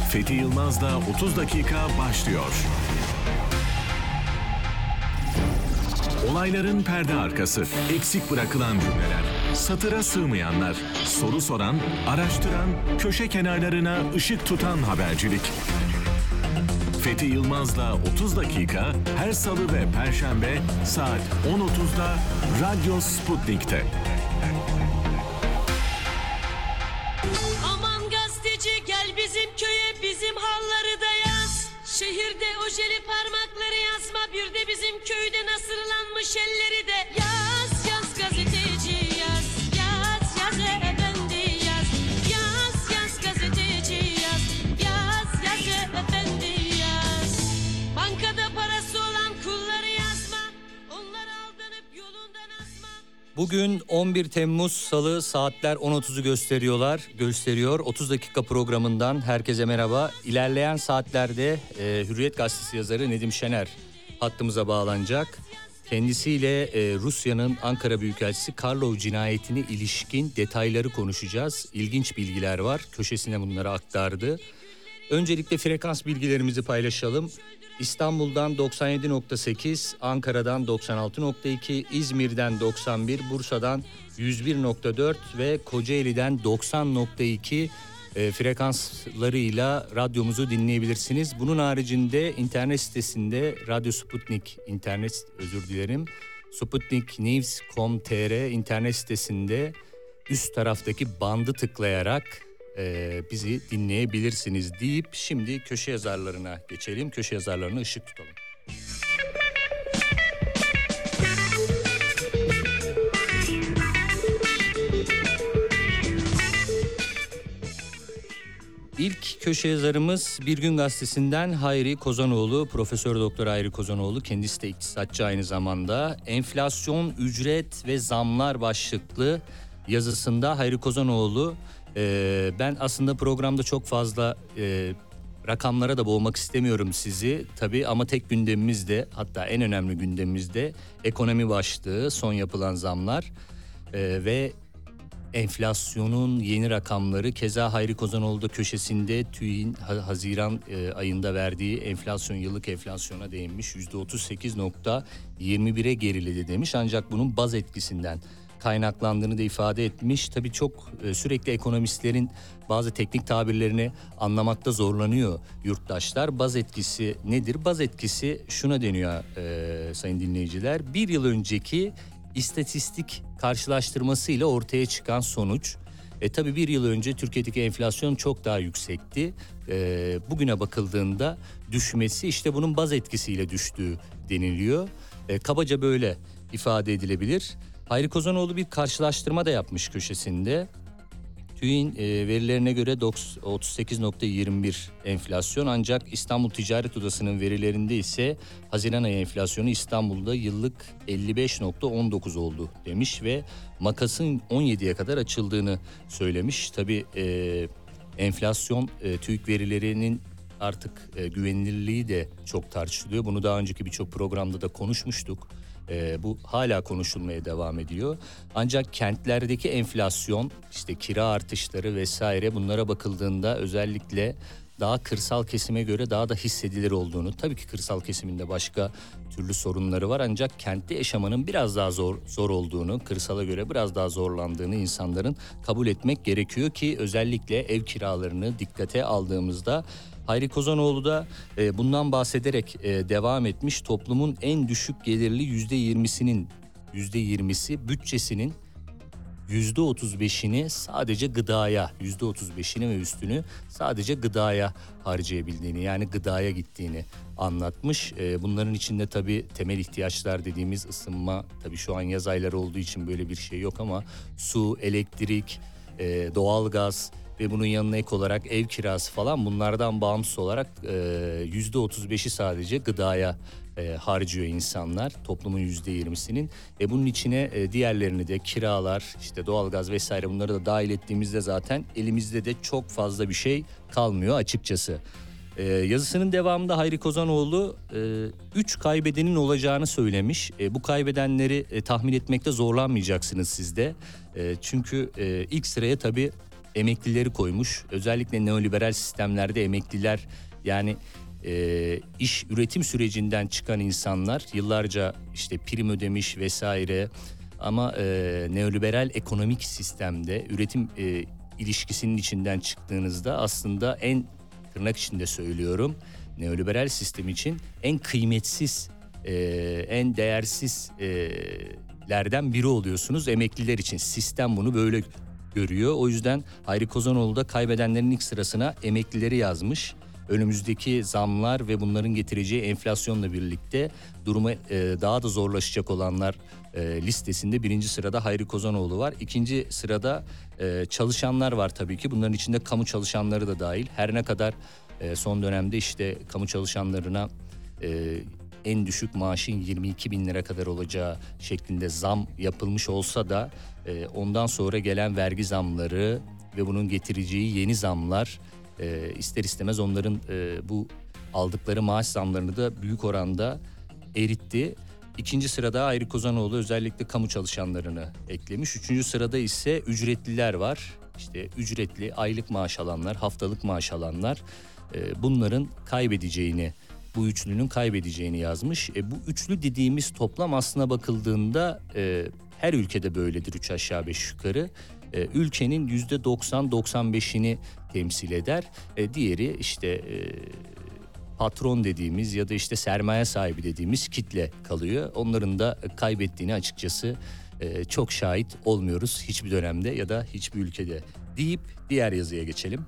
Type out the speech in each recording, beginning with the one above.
Fethi Yılmaz'la 30 dakika başlıyor. Olayların perde arkası, eksik bırakılan cümleler, satıra sığmayanlar, soru soran, araştıran, köşe kenarlarına ışık tutan habercilik. Fethi Yılmaz'la 30 dakika her salı ve perşembe saat 10.30'da Radyo Sputnik'te. Aman gazeteci gel bizim köye, bizim halları da yaz. Şehirde ojeli parmakları yazma, bir de bizim köyde nasırlanmış elleri de yaz. Yaz gazeteci yaz, yaz yaz efendi yaz. Yaz yaz gazeteci yaz, yaz yaz efendi yaz. Bankada parası olan kulları yazma, onlara aldanıp yolundan azma. Bugün 11 Temmuz Salı, saatler 10.30'u gösteriyor. 30 dakika programından herkese merhaba. İlerleyen saatlerde Hürriyet Gazetesi yazarı Nedim Şener hattımıza bağlanacak. Kendisiyle Rusya'nın Ankara Büyükelçisi Karlov cinayetine ilişkin detayları konuşacağız. İlginç bilgiler var. Köşesine bunları aktardı. Öncelikle frekans bilgilerimizi paylaşalım. İstanbul'dan 97.8, Ankara'dan 96.2, İzmir'den 91, Bursa'dan 101.4 ve Kocaeli'den 90.2 frekanslarıyla radyomuzu dinleyebilirsiniz. Bunun haricinde internet sitesinde Radyo Sputnik, Sputniknews.com.tr internet sitesinde üst taraftaki bandı tıklayarak bizi dinleyebilirsiniz deyip şimdi köşe yazarlarına geçelim. Köşe yazarlarına ışık tutalım. İlk köşe yazarımız Bir Gün Gazetesi'nden Hayri Kozanoğlu, Profesör Doktor Hayri Kozanoğlu. Kendisi de iktisatçı aynı zamanda. Enflasyon, ücret ve zamlar başlıklı yazısında Hayri Kozanoğlu, ben aslında programda çok fazla rakamlara da boğmak istemiyorum sizi tabii, ama tek gündemimiz de, hatta en önemli gündemimiz de ekonomi başlığı, son yapılan zamlar ve enflasyonun yeni rakamları. Keza Hayri Kozanoğlu da köşesinde TÜİK'in Haziran ayında verdiği enflasyon, yıllık enflasyona değinmiş. %38.21'e geriledi demiş, ancak bunun baz etkisinden kaynaklandığını da ifade etmiş. Tabii çok sürekli ekonomistlerin bazı teknik tabirlerini anlamakta zorlanıyor yurttaşlar. Baz etkisi nedir? Baz etkisi şuna deniyor sayın dinleyiciler. Bir yıl önceki istatistik karşılaştırmasıyla ortaya çıkan sonuç. Tabii bir yıl önce Türkiye'deki enflasyon çok daha yüksekti. Bugüne bakıldığında düşmesi işte bunun baz etkisiyle düştüğü deniliyor. Kabaca böyle ifade edilebilir. Hayri Kozanoğlu bir karşılaştırma da yapmış köşesinde. TÜİK'in verilerine göre 38.21 enflasyon, ancak İstanbul Ticaret Odası'nın verilerinde ise Haziran ayı enflasyonu İstanbul'da yıllık 55.19 oldu demiş ve makasın 17'ye kadar açıldığını söylemiş. Tabii enflasyon, TÜİK verilerinin artık güvenilirliği de çok tartışılıyor. Bunu daha önceki birçok programda da konuşmuştuk. Bu hala konuşulmaya devam ediyor. Ancak kentlerdeki enflasyon, işte kira artışları vesaire, bunlara bakıldığında özellikle daha kırsal kesime göre daha da hissedilir olduğunu, tabii ki kırsal kesiminde başka türlü sorunları var, ancak kentte yaşamanın biraz daha zor olduğunu, kırsala göre biraz daha zorlandığını insanların kabul etmek gerekiyor ki özellikle ev kiralarını dikkate aldığımızda. Hayri Kozanoğlu da bundan bahsederek devam etmiş. Toplumun en düşük gelirli %20'si bütçesinin %35'ini sadece gıdaya, %35'ini ve üstünü sadece gıdaya harcayabildiğini, yani gıdaya gittiğini anlatmış. Bunların içinde tabii temel ihtiyaçlar dediğimiz ısınma, tabii şu an yaz ayları olduğu için böyle bir şey yok ama su, elektrik, doğalgaz ve bunun yanına ek olarak ev kirası falan, bunlardan bağımsız olarak %35'i sadece gıdaya harcıyor insanlar, toplumun %20'sinin. Bunun içine diğerlerini de, kiralar, işte doğalgaz vesaire, bunları da dahil ettiğimizde zaten elimizde de çok fazla bir şey kalmıyor açıkçası. Yazısının devamında Hayri Kozanoğlu 3 kaybedenin olacağını söylemiş. Bu kaybedenleri tahmin etmekte zorlanmayacaksınız siz de. Çünkü ilk sıraya tabii emeklileri koymuş. Özellikle neoliberal sistemlerde emekliler, yani iş üretim sürecinden çıkan insanlar yıllarca işte prim ödemiş vesaire, ama neoliberal ekonomik sistemde üretim ilişkisinin içinden çıktığınızda aslında en, tırnak içinde söylüyorum, neoliberal sistem için en kıymetsiz, en değersizlerden biri oluyorsunuz emekliler için. Sistem bunu böyle görüyor. O yüzden Hayri Kozanoğlu da kaybedenlerin ilk sırasına emeklileri yazmış. Önümüzdeki zamlar ve bunların getireceği enflasyonla birlikte durumu daha da zorlaşacak olanlar listesinde 1. sırada Hayri Kozanoğlu var. 2. sırada çalışanlar var tabii ki. Bunların içinde kamu çalışanları da dahil. Her ne kadar son dönemde işte kamu çalışanlarına en düşük maaşın 22 bin lira kadar olacağı şeklinde zam yapılmış olsa da ondan sonra gelen vergi zamları ve bunun getireceği yeni zamlar ister istemez onların bu aldıkları maaş zamlarını da büyük oranda eritti. 2. sırada Hayri Kozanoğlu özellikle kamu çalışanlarını eklemiş. 3. sırada ise ücretliler var. İşte ücretli, aylık maaş alanlar, haftalık maaş alanlar, bunların kaybedeceğini, bu üçlünün kaybedeceğini yazmış. Bu üçlü dediğimiz toplam aslına bakıldığında her ülkede böyledir, 3 aşağı 5 yukarı. Ülkenin %90-95'ini temsil eder. Diğeri işte patron dediğimiz ya da işte sermaye sahibi dediğimiz kitle kalıyor. Onların da kaybettiğini açıkçası çok şahit olmuyoruz hiçbir dönemde ya da hiçbir ülkede deyip diğer yazıya geçelim.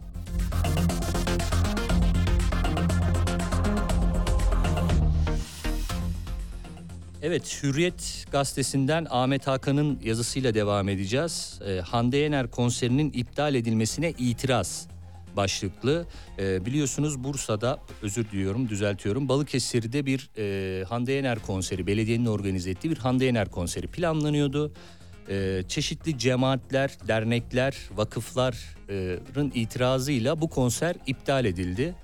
Evet, Hürriyet gazetesinden Ahmet Hakan'ın yazısıyla devam edeceğiz. Hande Yener konserinin iptal edilmesine itiraz başlıklı. Biliyorsunuz Bursa'da, düzeltiyorum, Balıkesir'de bir Hande Yener konseri, belediyenin organize ettiği bir Hande Yener konseri planlanıyordu. Çeşitli cemaatler, dernekler, vakıfların itirazıyla bu konser iptal edildi.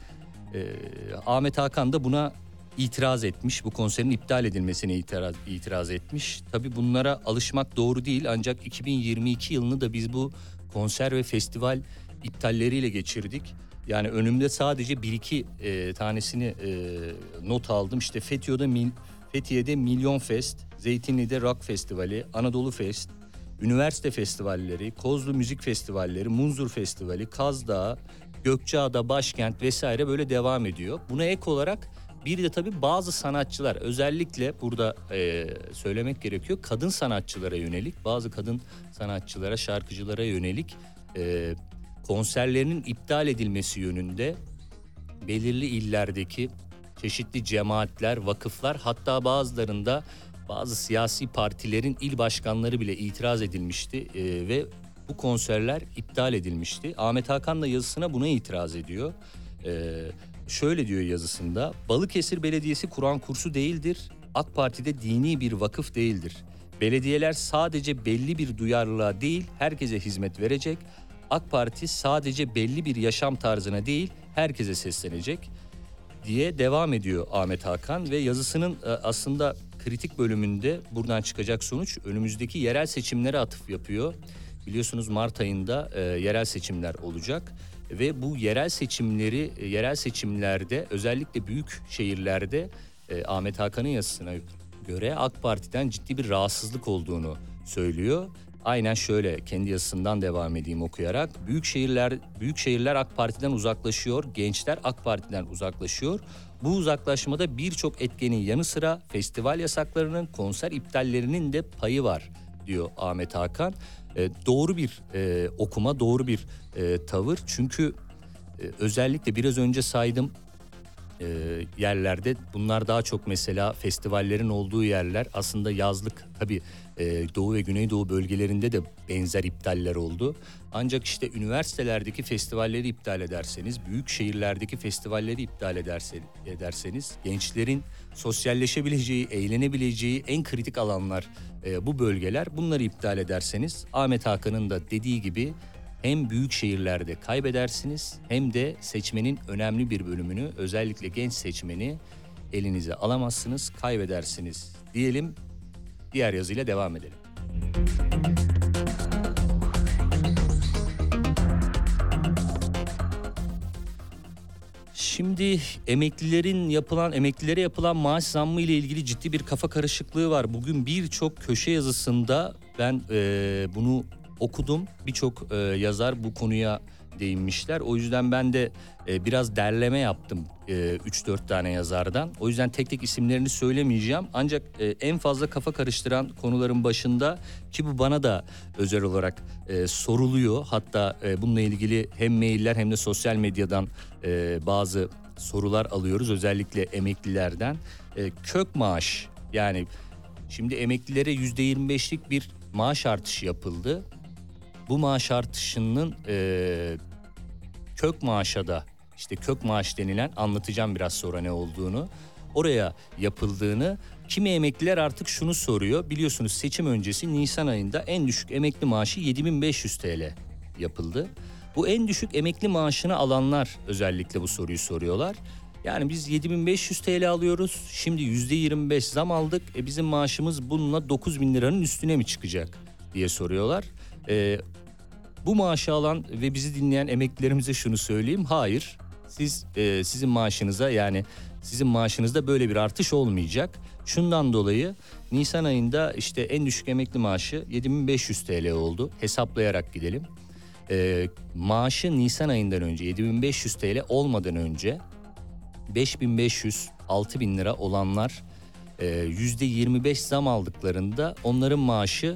Ahmet Hakan da buna itiraz etmiş. Bu konserin iptal edilmesine itiraz etmiş. Tabii bunlara alışmak doğru değil, ancak 2022 yılını da biz bu konser ve festival iptalleriyle geçirdik. Yani önümde sadece 1-2 tanesini not aldım. İşte Fethiye'de Milyon Fest, Zeytinli'de Rock Festivali, Anadolu Fest, üniversite festivalleri, Kozlu Müzik Festivalleri, Munzur Festivali, Kaz Dağı, Gökçeada, Başkent vesaire böyle devam ediyor. Buna ek olarak bir de tabii bazı sanatçılar, özellikle burada söylemek gerekiyor, kadın sanatçılara yönelik, bazı kadın sanatçılara, şarkıcılara yönelik konserlerinin iptal edilmesi yönünde belirli illerdeki çeşitli cemaatler, vakıflar, hatta bazılarında bazı siyasi partilerin il başkanları bile itiraz edilmişti ve bu konserler iptal edilmişti. Ahmet Hakan da yazısına buna itiraz ediyor. Şöyle diyor yazısında: Balıkesir Belediyesi Kur'an kursu değildir, AK Parti'de dini bir vakıf değildir. Belediyeler sadece belli bir duyarlılığa değil, herkese hizmet verecek. AK Parti sadece belli bir yaşam tarzına değil, herkese seslenecek diye devam ediyor Ahmet Hakan ve yazısının aslında kritik bölümünde buradan çıkacak sonuç önümüzdeki yerel seçimlere atıf yapıyor. Biliyorsunuz Mart ayında yerel seçimler olacak ve bu yerel seçimlerde özellikle büyük şehirlerde Ahmet Hakan'ın yazısına göre AK Parti'den ciddi bir rahatsızlık olduğunu söylüyor. Aynen şöyle, kendi yazısından devam edeyim okuyarak. Büyük şehirler AK Parti'den uzaklaşıyor, gençler AK Parti'den uzaklaşıyor. Bu uzaklaşmada birçok etkenin yanı sıra festival yasaklarının, konser iptallerinin de payı var diyor Ahmet Hakan. Doğru bir okuma, doğru bir tavır. Çünkü özellikle biraz önce saydım yerlerde, bunlar daha çok mesela festivallerin olduğu yerler, aslında yazlık tabii Doğu ve Güneydoğu bölgelerinde de benzer iptaller oldu. Ancak işte üniversitelerdeki festivalleri iptal ederseniz, büyük şehirlerdeki festivalleri iptal ederseniz, gençlerin sosyalleşebileceği, eğlenebileceği en kritik alanlar bu bölgeler. Bunları iptal ederseniz Ahmet Hakan'ın da dediği gibi hem büyük şehirlerde kaybedersiniz hem de seçmenin önemli bir bölümünü, özellikle genç seçmeni elinize alamazsınız, kaybedersiniz diyelim. Diğer yazıyla devam edelim. Şimdi emeklilere yapılan maaş zammı ile ilgili ciddi bir kafa karışıklığı var. Bugün birçok köşe yazısında ben bunu okudum. Birçok yazar bu konuya değinmişler. O yüzden ben de biraz derleme yaptım 3-4 tane yazardan. O yüzden tek tek isimlerini söylemeyeceğim. Ancak en fazla kafa karıştıran konuların başında, ki bu bana da özel olarak soruluyor. Hatta bununla ilgili hem mailler hem de sosyal medyadan bazı sorular alıyoruz. Özellikle emeklilerden. Kök maaş, yani şimdi emeklilere %25'lik bir maaş artışı yapıldı. Bu maaş artışının kök maaşa da, işte kök maaş denilen, anlatacağım biraz sonra ne olduğunu, oraya yapıldığını, kimi emekliler artık şunu soruyor. Biliyorsunuz seçim öncesi Nisan ayında en düşük emekli maaşı 7.500 TL yapıldı. Bu en düşük emekli maaşını alanlar özellikle bu soruyu soruyorlar. Yani biz 7.500 TL alıyoruz, şimdi %25 zam aldık, bizim maaşımız bununla 9.000 liranın üstüne mi çıkacak diye soruyorlar. Bu maaşı alan ve bizi dinleyen emeklilerimize şunu söyleyeyim: hayır, sizin maaşınıza, yani sizin maaşınızda böyle bir artış olmayacak. Şundan dolayı Nisan ayında işte en düşük emekli maaşı 7.500 TL oldu. Hesaplayarak gidelim. Maaşı Nisan ayından önce 7.500 TL olmadan önce 5.500-6.000 lira olanlar %25 zam aldıklarında onların maaşı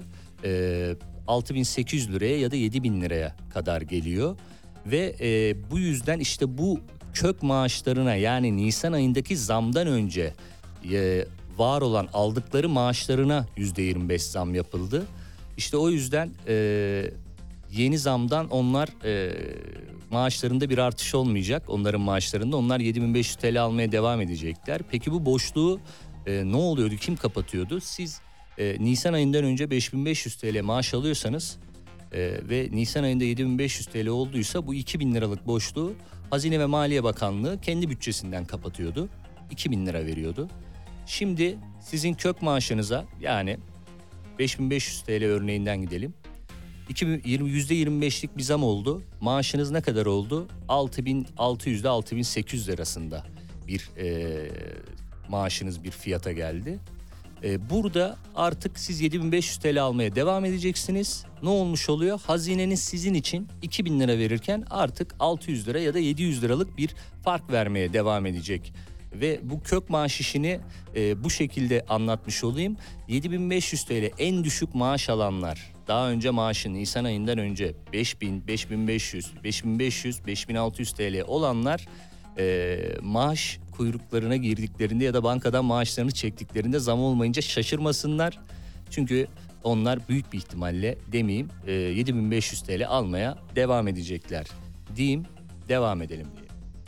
6.800 liraya ya da 7.000 liraya kadar geliyor. Ve bu yüzden işte bu kök maaşlarına, yani Nisan ayındaki zamdan önce var olan aldıkları maaşlarına %25 zam yapıldı. İşte o yüzden yeni zamdan onlar maaşlarında bir artış olmayacak. Onların maaşlarında onlar 7.500 TL almaya devam edecekler. Peki bu boşluğu ne oluyordu? Kim kapatıyordu? Siz Nisan ayından önce 5.500 TL maaş alıyorsanız ve Nisan ayında 7.500 TL olduysa bu 2.000 liralık boşluğu Hazine ve Maliye Bakanlığı kendi bütçesinden kapatıyordu. 2.000 lira veriyordu. Şimdi sizin kök maaşınıza, yani 5.500 TL örneğinden gidelim. %25'lik bir zam oldu. Maaşınız ne kadar oldu? 6.600 ile 6.800 arasında bir maaşınız bir fiyata geldi. Burada artık siz 7.500 TL almaya devam edeceksiniz. Ne olmuş oluyor? Hazinenin sizin için 2.000 lira verirken artık 600 lira ya da 700 liralık bir fark vermeye devam edecek. Ve bu kök maaş işini bu şekilde anlatmış olayım. 7.500 TL en düşük maaş alanlar, daha önce maaşı Nisan ayından önce 5.000, 5.500, 5.500, 5.600 TL olanlar maaş kuyruklarına girdiklerinde ya da bankadan maaşlarını çektiklerinde zam olmayınca şaşırmasınlar. Çünkü onlar büyük bir ihtimalle, demeyeyim, 7.500 TL almaya devam edecekler diyeyim, devam edelim diye.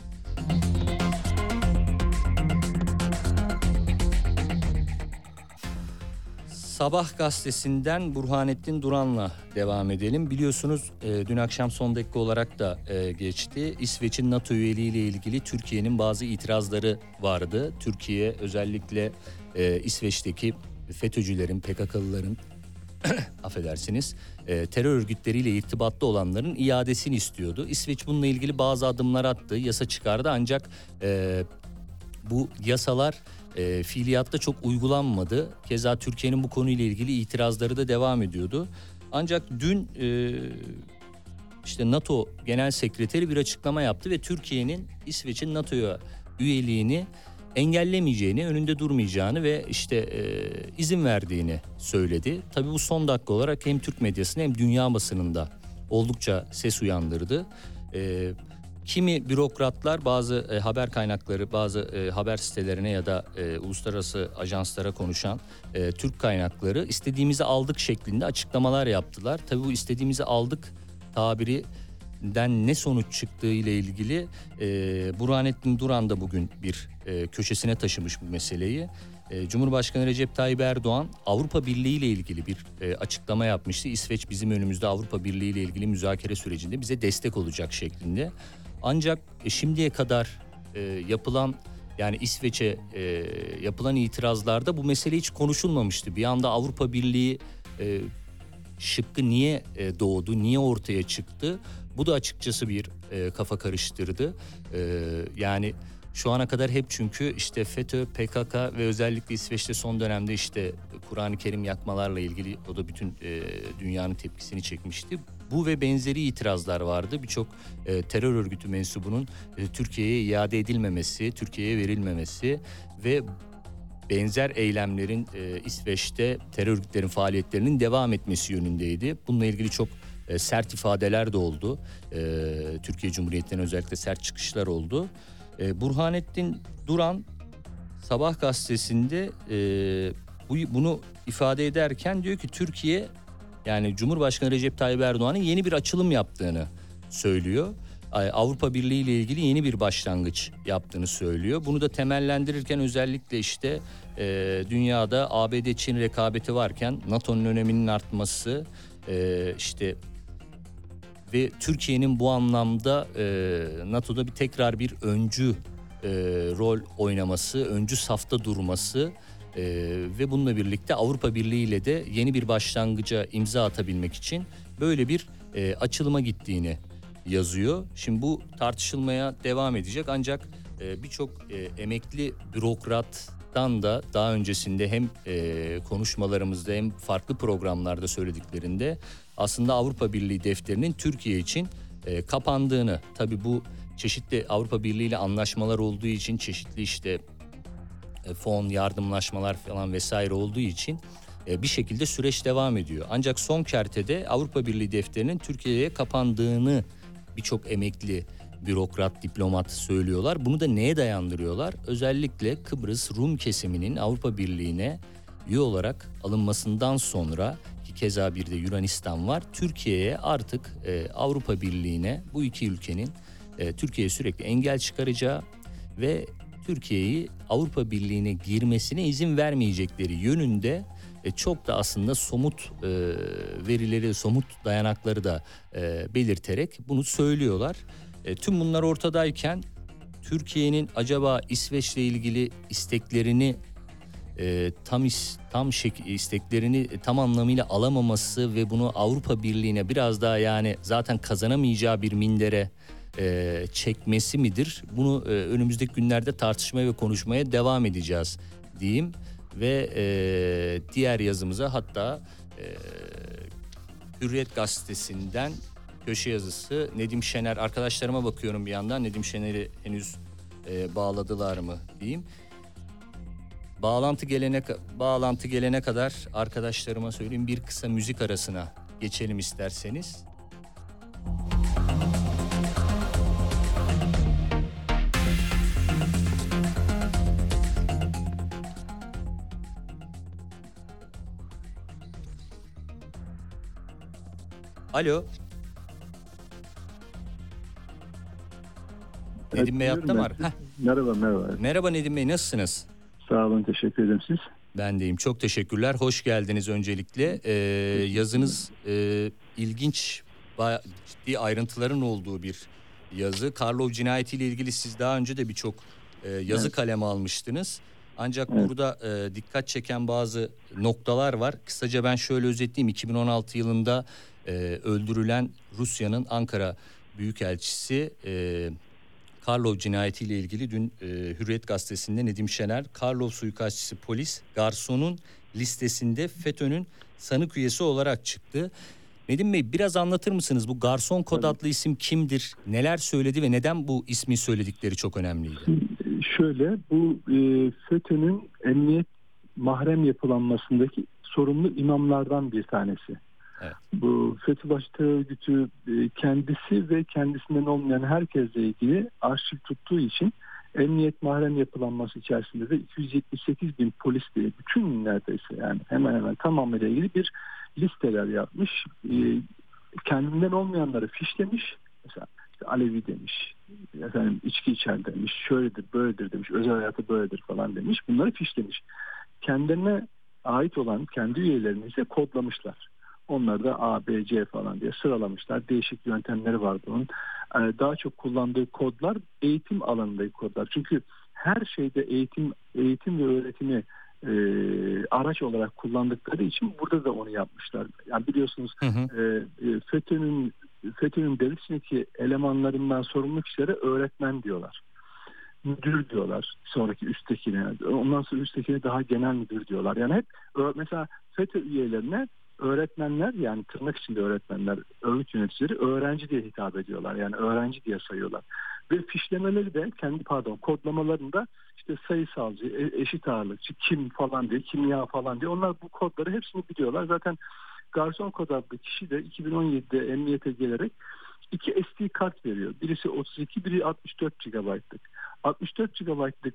Sabah gazetesinden Burhanettin Duran'la devam edelim. Biliyorsunuz dün akşam son dakika olarak da geçti. İsveç'in NATO üyeliği ile ilgili Türkiye'nin bazı itirazları vardı. Türkiye özellikle İsveç'teki FETÖ'cülerin, PKK'lıların affedersiniz, terör örgütleriyle irtibatlı olanların iadesini istiyordu. İsveç bununla ilgili bazı adımlar attı, yasa çıkardı, ancak bu yasalar fiiliyatta çok uygulanmadı. Keza Türkiye'nin bu konuyla ilgili itirazları da devam ediyordu. Ancak dün işte NATO Genel Sekreteri bir açıklama yaptı ve Türkiye'nin İsveç'in NATO'ya üyeliğini engellemeyeceğini, önünde durmayacağını ve işte izin verdiğini söyledi. Tabii bu son dakika olarak hem Türk medyasını hem dünya basınında oldukça ses uyandırdı. Kimi bürokratlar, bazı haber kaynakları, bazı haber sitelerine ya da uluslararası ajanslara konuşan Türk kaynakları istediğimizi aldık şeklinde açıklamalar yaptılar. Tabii bu istediğimizi aldık tabirinden ne sonuç çıktığı ile ilgili Burhanettin Duran da bugün bir köşesine taşımış bu meseleyi. Cumhurbaşkanı Recep Tayyip Erdoğan Avrupa Birliği ile ilgili bir açıklama yapmıştı. İsveç bizim önümüzde Avrupa Birliği ile ilgili müzakere sürecinde bize destek olacak şeklinde. Ancak şimdiye kadar yapılan, yani İsveç'e yapılan itirazlarda bu mesele hiç konuşulmamıştı. Bir anda Avrupa Birliği şıkkı niye doğdu, niye ortaya çıktı? Bu da açıkçası bir kafa karıştırdı. Yani şu ana kadar hep çünkü işte FETÖ, PKK ve özellikle İsveç'te son dönemde işte Kur'an-ı Kerim yakmalarla ilgili o da bütün dünyanın tepkisini çekmişti. Bu ve benzeri itirazlar vardı. Birçok terör örgütü mensubunun Türkiye'ye iade edilmemesi, Türkiye'ye verilmemesi ve benzer eylemlerin İsveç'te terör örgütlerin faaliyetlerinin devam etmesi yönündeydi. Bununla ilgili çok sert ifadeler de oldu. Türkiye Cumhuriyeti'nden özellikle sert çıkışlar oldu. Burhanettin Duran Sabah gazetesinde bunu ifade ederken diyor ki Türkiye, yani Cumhurbaşkanı Recep Tayyip Erdoğan'ın yeni bir açılım yaptığını söylüyor. Avrupa Birliği ile ilgili yeni bir başlangıç yaptığını söylüyor. Bunu da temellendirirken özellikle işte dünyada ABD-Çin rekabeti varken NATO'nun öneminin artması işte ve Türkiye'nin bu anlamda NATO'da tekrar bir öncü rol oynaması, öncü safta durması ve bununla birlikte Avrupa Birliği ile de yeni bir başlangıca imza atabilmek için böyle bir açılıma gittiğini yazıyor. Şimdi bu tartışılmaya devam edecek ancak birçok emekli bürokrattan da daha öncesinde hem konuşmalarımızda hem farklı programlarda söylediklerinde aslında Avrupa Birliği defterinin Türkiye için kapandığını, tabii bu çeşitli Avrupa Birliği ile anlaşmalar olduğu için çeşitli işte fon, yardımlaşmalar falan vesaire olduğu için bir şekilde süreç devam ediyor. Ancak son kertede Avrupa Birliği defterinin Türkiye'ye kapandığını birçok emekli bürokrat, diplomat söylüyorlar. Bunu da neye dayandırıyorlar? Özellikle Kıbrıs Rum kesiminin Avrupa Birliği'ne üye olarak alınmasından sonra, ki keza bir de Yunanistan var, Türkiye'ye artık Avrupa Birliği'ne bu iki ülkenin Türkiye'ye sürekli engel çıkaracağı ve Türkiye'yi Avrupa Birliği'ne girmesine izin vermeyecekleri yönünde çok da aslında somut verileri, somut dayanakları da belirterek bunu söylüyorlar. Tüm bunlar ortadayken Türkiye'nin acaba İsveç'le ilgili isteklerini isteklerini tam anlamıyla alamaması ve bunu Avrupa Birliği'ne biraz daha, yani zaten kazanamayacağı bir mindere çekmesi midir? Bunu önümüzdeki günlerde tartışmaya ve konuşmaya devam edeceğiz diyeyim. Ve diğer yazımıza, hatta Hürriyet Gazetesi'nden köşe yazısı Nedim Şener, arkadaşlarıma bakıyorum bir yandan, Nedim Şener'i henüz bağladılar mı diyeyim. Bağlantı gelene kadar arkadaşlarıma söyleyeyim, bir kısa müzik arasına geçelim isterseniz. Alo. Nedim Bey hatta var. Merhaba. Merhaba Nedim Bey, nasılsınız? Sağ olun, teşekkür ederim siz. Ben deyim. Çok teşekkürler. Hoş geldiniz öncelikle. Yazınız ilginç, ciddi ayrıntıların olduğu bir yazı. Karlov cinayetiyle ilgili siz daha önce de birçok yazı kaleme almıştınız. Ancak burada dikkat çeken bazı noktalar var. Kısaca ben şöyle özetleyeyim. 2016 yılında öldürülen Rusya'nın Ankara Büyükelçisi Karlov cinayetiyle ilgili dün Hürriyet Gazetesi'nde Nedim Şener, Karlov suikastçısı polis garsonun listesinde FETÖ'nün sanık üyesi olarak çıktı. Nedim Bey, biraz anlatır mısınız? Bu garson kod adlı isim kimdir? Neler söyledi ve neden bu ismi söyledikleri çok önemliydi? Şöyle, bu FETÖ'nün emniyet mahrem yapılanmasındaki sorumlu imamlardan bir tanesi. Evet. Bu FETÖ başta örgütü kendisi ve kendisinden olmayan herkesle ilgili arşiv tuttuğu için emniyet mahrem yapılanması içerisinde de 278 bin polis diye bütün neredeyse, yani hemen hemen tamamıyla ilgili bir listeler yapmış. Kendinden olmayanları fişlemiş. Mesela işte Alevi demiş, efendim içki içer demiş, şöyledir böyledir demiş, özel hayatı böyledir falan demiş. Bunları fişlemiş. Kendilerine ait olan kendi üyelerini ise kodlamışlar. Onları da A, B, C falan diye sıralamışlar. Değişik yöntemleri vardı onun. Daha çok kullandığı kodlar eğitim alanındaki kodlar. Çünkü her şeyde eğitim ve öğretimi araç olarak kullandıkları için burada da onu yapmışlar. Yani biliyorsunuz FETÖ'nün devlet içindeki elemanlarından sorumlu kişilere öğretmen diyorlar. Müdür diyorlar sonraki üsttekine. Ondan sonra üsttekine daha genel müdür diyorlar. Yani hep mesela FETÖ üyelerine öğretmenler, yani tırnak içinde öğretmenler, örgüt yöneticileri öğrenci diye hitap ediyorlar. Yani öğrenci diye sayıyorlar. Ve fişlemeleri de kodlamalarında işte sayısalcı, eşit ağırlıkçı, kim falan diye, kimya falan diye, onlar bu kodları hepsini biliyorlar. Zaten Garson Kod adlı kişi de 2017'de emniyete gelerek 2 SD kart veriyor. Birisi 32, biri 64 GB'lık. 64 GB'lık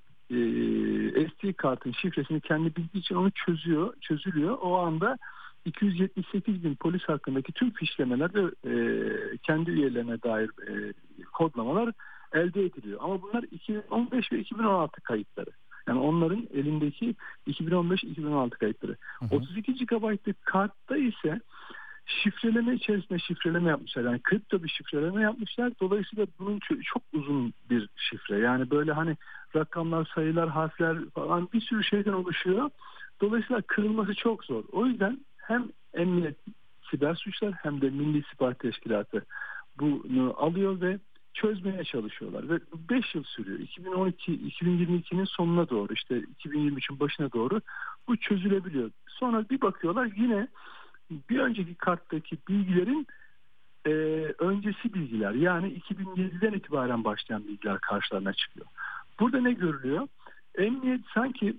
SD kartın şifresini kendi bildiği için onu çözülüyor. O anda 278 bin polis hakkındaki tüm fişlemeler ve kendi üyelerine dair kodlamalar elde ediliyor. Ama bunlar 2015 ve 2016 kayıtları. Yani onların elindeki 2015-2016 kayıtları. 32 GB'lık kartta ise şifreleme içerisinde şifreleme yapmışlar. Yani kripto bir şifreleme yapmışlar. Dolayısıyla bunun çok uzun bir şifre. Yani böyle hani rakamlar, sayılar, harfler falan bir sürü şeyden oluşuyor. Dolayısıyla kırılması çok zor. O yüzden hem Emniyet Siber Suçlar hem de Milli İstihbarat Teşkilatı bunu alıyor ve çözmeye çalışıyorlar. Ve 5 yıl sürüyor. 2022'nin sonuna doğru, işte 2023'ün başına doğru bu çözülebiliyor. Sonra bir bakıyorlar yine bir önceki karttaki bilgilerin öncesi bilgiler, yani 2007'den itibaren başlayan bilgiler karşılarına çıkıyor. Burada ne görülüyor? Emniyet sanki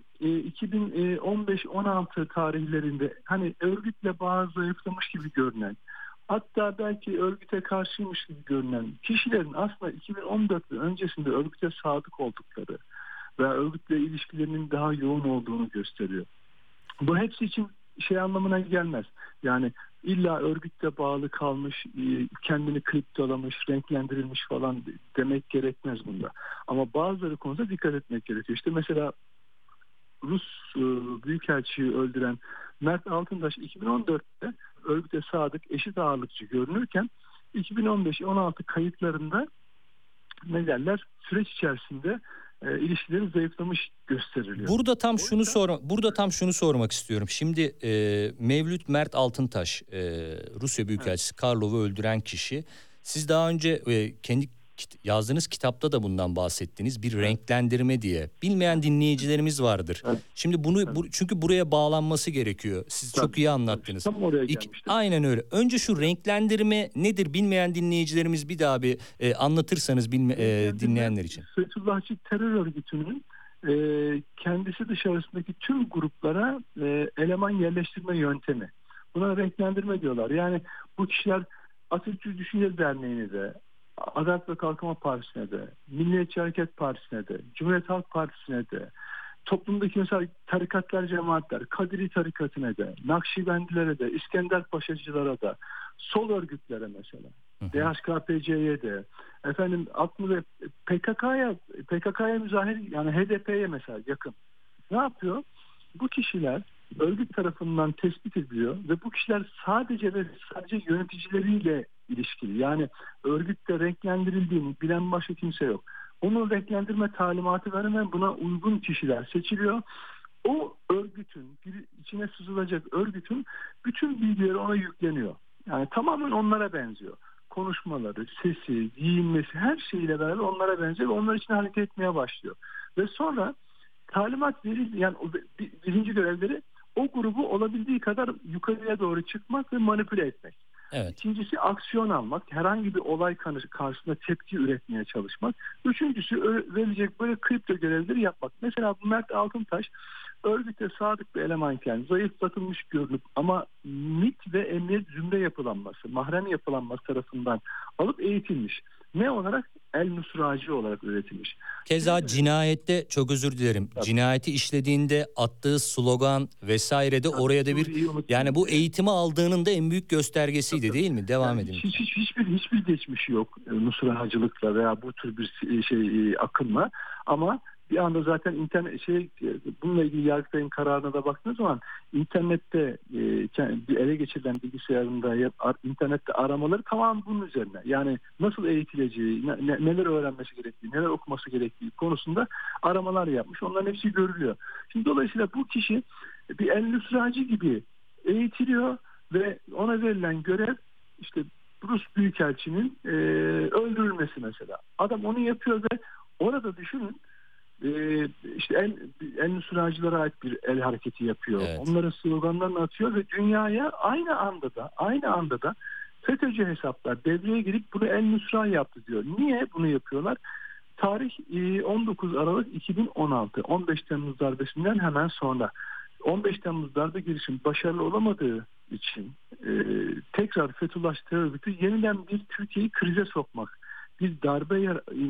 2015-16 tarihlerinde hani örgütle bazı zayıflamış gibi görünen, hatta belki örgüte karşıymış gibi görünen kişilerin aslında 2014 ve öncesinde örgüte sadık oldukları ve örgütle ilişkilerinin daha yoğun olduğunu gösteriyor. Bu hepsi için şey anlamına gelmez. Yani illa örgütte bağlı kalmış, kendini kriptolamış, renklendirilmiş falan demek gerekmez bunda. Ama bazıları konusunda dikkat etmek gerekiyor. İşte mesela Rus Büyükelçiyi öldüren Mert Altıntaş 2014'te örgüte sadık, eşit ağırlıkçı görünürken 2015-16 kayıtlarında ne derler, süreç içerisinde ilişkileri zayıflamış gösteriliyor. Burada tam şunu sormak istiyorum. Şimdi Mevlüt Mert Altıntaş, Rusya Büyükelçisi Karlov'u öldüren kişi. Siz daha önce kendi yazdığınız kitapta da bundan bahsettiniz. Bir renklendirme diye. Bilmeyen dinleyicilerimiz vardır. Evet. Şimdi çünkü buraya bağlanması gerekiyor. Siz çok iyi anlattınız. Tam oraya gelmiştim. Aynen öyle. Önce şu renklendirme nedir bilmeyen dinleyicilerimiz bir daha bir anlatırsanız dinleyenler için. Fethullahçı terör örgütünün kendisi dışarısındaki tüm gruplara eleman yerleştirme yöntemi. Buna renklendirme diyorlar. Yani bu kişiler Atatürk Düşünce Derneği'ne de, Adalet ve Kalkınma Partisi'ne de, Milliyetçi Hareket Partisi'ne de, Cumhuriyet Halk Partisi'ne de, toplumdaki mesela tarikatlar, cemaatler, Kadiri tarikatına da, Nakşibendilere de, İskender Paşacılara da, sol örgütlere mesela, DHKPC'ye de, aklımda PKK'ya müzahir, yani HDP'ye mesela yakın. Ne yapıyor? Bu kişiler örgüt tarafından tespit ediliyor ve bu kişiler sadece yöneticileriyle ilişkili. Yani örgütte renklendirildiğini bilen başka kimse yok. Onun renklendirme talimatı verilen, buna uygun kişiler seçiliyor. O örgütün, içine sızılacak örgütün bütün bilgileri ona yükleniyor. Yani tamamen onlara benziyor. Konuşmaları, sesi, giyinmesi, her şeyiyle beraber onlara benziyor ve onlar için hareket etmeye başlıyor. Ve sonra talimat verildi, yani birinci görevleri o grubu olabildiği kadar yukarıya doğru çıkmak ve manipüle etmek. Evet. İkincisi aksiyon almak, herhangi bir olay karşısında tepki üretmeye çalışmak. Üçüncüsü verilecek böyle kripto görevleri yapmak. Mesela Mert Altıntaş örgüte sadık bir elemanken zayıflatılmış görünüp ama MİT ve emniyet zümre yapılanması, mahrem yapılanması tarafından alıp eğitilmiş. Ne olarak? El nusracı olarak üretilmiş. Keza cinayette, çok özür dilerim, Tabii. Cinayeti işlediğinde attığı slogan vesaire de oraya da bir, yani bu eğitimi aldığının da en büyük göstergesiydi, değil mi? Devam edin. Hiçbir geçmişi yok nusracılıkla veya bu tür bir akımla, ama bir anda zaten bununla ilgili Yargıtay'ın kararına da baktığınız zaman internette ele geçirilen bilgisayarında internette aramaları tamamen bunun üzerine. Yani nasıl eğitileceği, neler öğrenmesi gerektiği, neler okuması gerektiği konusunda aramalar yapmış. Onların hepsi görülüyor. Şimdi dolayısıyla bu kişi bir el-nusracı gibi eğitiliyor ve ona verilen görev işte Rus Büyükelçinin öldürülmesi mesela. Adam onu yapıyor ve orada düşünün işte el-nusracılara ait bir el hareketi yapıyor. Evet. Onların sloganlarını atıyor ve dünyaya aynı anda da FETÖ'cü hesaplar devreye girip bunu el-nusra yaptı diyor. Niye bunu yapıyorlar? Tarih 19 Aralık 2016, 15 Temmuz darbesinden hemen sonra. 15 Temmuz darbe girişim başarılı olamadığı için tekrar Fethullah terör örgütü yeniden bir Türkiye'yi krize sokmak, bir darbe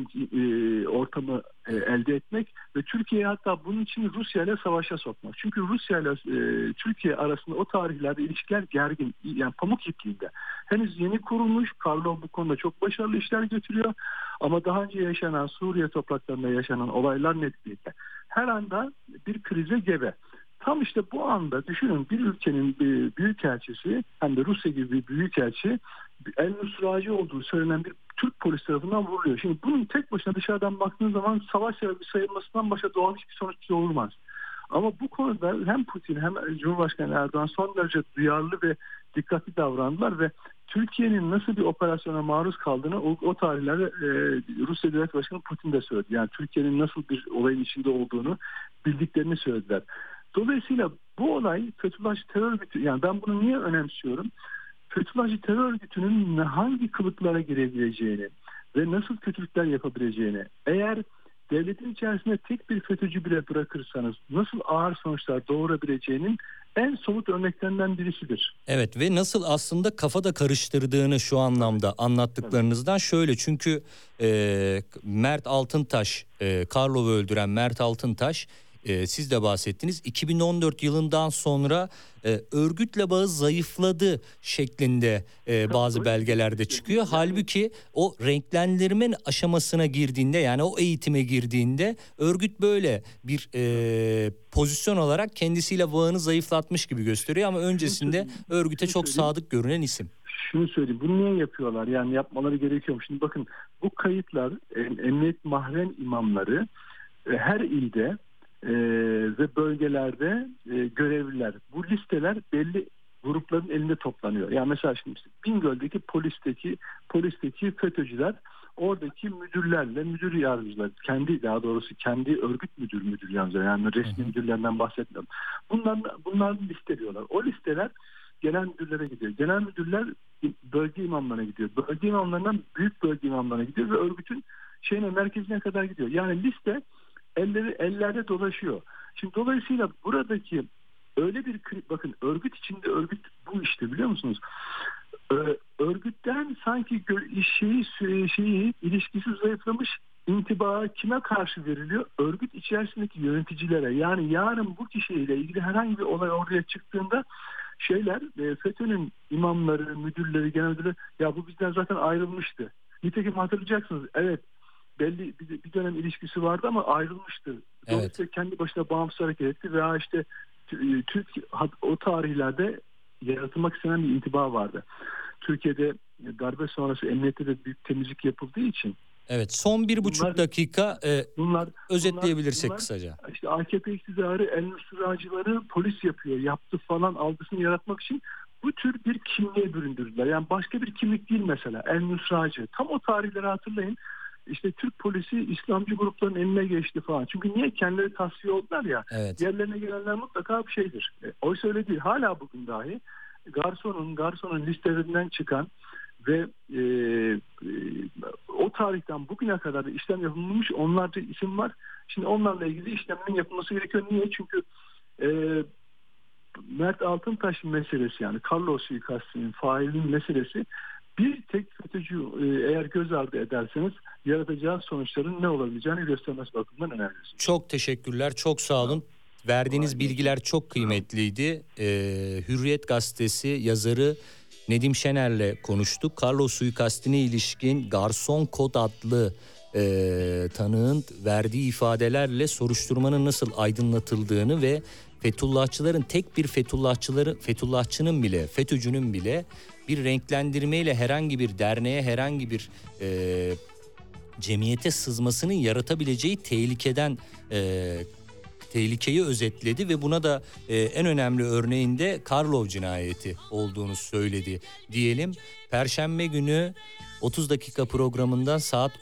ortamı elde etmek ve Türkiye'yi hatta bunun için Rusya ile savaşa sokmak. Çünkü Rusya ile Türkiye arasında o tarihlerde ilişkiler gergin, yani pamuk ipliğinde. Henüz yeni kurulmuş, Karlov bu konuda çok başarılı işler götürüyor ama daha önce yaşanan Suriye topraklarında yaşanan olaylar nedeniyle her anda bir krize gebe. Tam işte bu anda düşünün bir ülkenin büyükelçisi hem de Rusya gibi bir büyükelçi el-nusracı olduğu söylenen bir Türk polis tarafından vuruluyor. Şimdi bunun tek başına dışarıdan baktığınız zaman savaş sebebi sayılmasından başka doğal hiçbir sonuç olmaz. Ama bu konuda hem Putin hem Cumhurbaşkanı Erdoğan son derece duyarlı ve dikkatli davrandılar ve Türkiye'nin nasıl bir operasyona maruz kaldığını o tarihlerde Rusya Devlet Başkanı Putin de söyledi. Yani Türkiye'nin nasıl bir olayın içinde olduğunu bildiklerini söylediler. Dolayısıyla bu olay Fethullahçı terör örgütü, yani ben bunu niye önemsiyorum? Fethullahçı terör örgütünün hangi kılıklara girebileceğini ve nasıl kötülükler yapabileceğini, eğer devletin içerisinde tek bir FETÖ'cü bile bırakırsanız nasıl ağır sonuçlar doğurabileceğinin en somut örneklerinden birisidir. Evet ve nasıl aslında kafada karıştırdığını şu anlamda anlattıklarınızdan şöyle, çünkü Mert Altıntaş, Karlov'u öldüren Mert Altıntaş, siz de bahsettiniz, 2014 yılından sonra örgütle bağı zayıfladı şeklinde bazı belgelerde çıkıyor. Halbuki o renklendirme aşamasına girdiğinde, yani o eğitime girdiğinde örgüt böyle bir pozisyon olarak kendisiyle bağını zayıflatmış gibi gösteriyor ama öncesinde örgüte çok sadık görünen isim. Şunu söyleyeyim, bunu niye yapıyorlar? Yani yapmaları gerekiyormuş. Şimdi bakın, bu kayıtlar emniyet mahrem imamları her ilde ve bölgelerde görevliler. Bu listeler belli grupların elinde toplanıyor. Yani mesela şimdi Bingöl'deki polisteki FETÖ'cüler oradaki müdürlerle, müdür yardımcılar, kendi örgüt müdür yardımcılar, yani resmi müdürlerden bahsetmiyorum. Bunlar listeliyorlar. O listeler genel müdürlere gidiyor. Genel müdürler bölge imamlarına gidiyor. Bölge imamlarından büyük bölge imamlarına gidiyor ve örgütün merkezine kadar gidiyor. Yani liste ellerde dolaşıyor. Şimdi dolayısıyla buradaki öyle bir, bakın, örgüt içinde örgüt bu işte, biliyor musunuz? Örgütten sanki ilişkisi zayıflamış intiba kime karşı veriliyor? Örgüt içerisindeki yöneticilere. Yani yarın bu kişiyle ilgili herhangi bir olay ortaya çıktığında FETÖ'nün imamları, müdürleri, genel müdürleri, ya bu bizden zaten ayrılmıştı. Nitekim hatırlayacaksınız, evet, belli bir dönem ilişkisi vardı ama ayrılmıştı. Dolayısıyla kendi başına bağımsız hareket etti veya işte o tarihlerde yaratılmak istenen bir intiba vardı. Türkiye'de darbe sonrası emniyette de büyük temizlik yapıldığı için. Evet, son 1,5 dakika özetleyebilirsek kısaca. İşte AKP iktidarı el-nusracıları polis yaptı falan algısını yaratmak için bu tür bir kimliğe büründürdüler. Yani başka bir kimlik değil mesela, el-nusracı. Tam o tarihleri hatırlayın. İşte Türk polisi İslamcı grupların eline geçti falan. Çünkü niye? Kendileri tasfiye oldular ya. Evet. Yerlerine gelenler mutlaka bir şeydir. Oysa öyle değil. Hala bugün dahi garsonun listelerinden çıkan ve o tarihten bugüne kadar işlem yapılmış onlarca isim var. Şimdi onlarla ilgili işlemlerin yapılması gerekiyor. Niye? Çünkü Mert Altıntaş meselesi, yani Karlov suikastinin failinin meselesi, bir tek FETÖ'cü eğer göz ardı ederseniz yaratacağı sonuçların ne olabileceğini göstermesi bakımından önemli. Çok teşekkürler, çok sağ olun. Verdiğiniz bilgiler çok kıymetliydi. Hürriyet Gazetesi yazarı Nedim Şener'le konuştuk. Karlov suikastine ilişkin Garson Kod adlı tanığın verdiği ifadelerle soruşturmanın nasıl aydınlatıldığını ve Fethullahçıların tek bir Fethullahçının bile, FETÖ'cünün bile bir renklendirmeyle herhangi bir derneğe, herhangi bir cemiyete sızmasının yaratabileceği tehlikeyi özetledi ve buna da en önemli örneğinde Karlov cinayeti olduğunu söyledi diyelim. Perşembe günü 30 dakika programından saat